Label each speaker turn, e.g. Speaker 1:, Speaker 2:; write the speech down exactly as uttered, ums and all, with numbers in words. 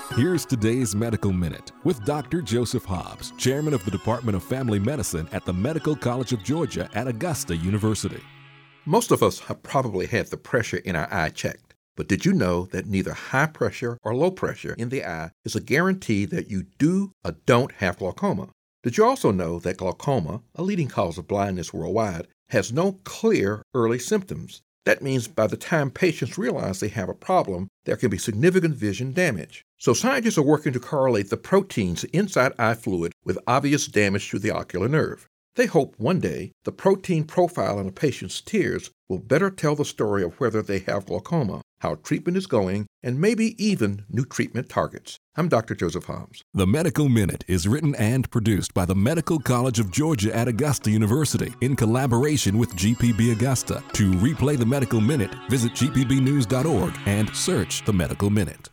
Speaker 1: Here's today's Medical Minute with Doctor Joseph Hobbs, Chairman of the Department of Family Medicine at the Medical College of Georgia at Augusta University.
Speaker 2: Most of us have probably had the pressure in our eye checked, but did you know that neither high pressure or low pressure in the eye is a guarantee that you do or don't have glaucoma? Did you also know that glaucoma, a leading cause of blindness worldwide, has no clear early symptoms? That means by the time patients realize they have a problem, there can be significant vision damage. So scientists are working to correlate the proteins inside eye fluid with obvious damage to the ocular nerve. They hope one day the protein profile in a patient's tears will better tell the story of whether they have glaucoma, how treatment is going, and maybe even new treatment targets. I'm Doctor Joseph Hobbs.
Speaker 1: The Medical Minute is written and produced by the Medical College of Georgia at Augusta University in collaboration with G P B Augusta. To replay the Medical Minute, visit G P B news dot org and search the Medical Minute.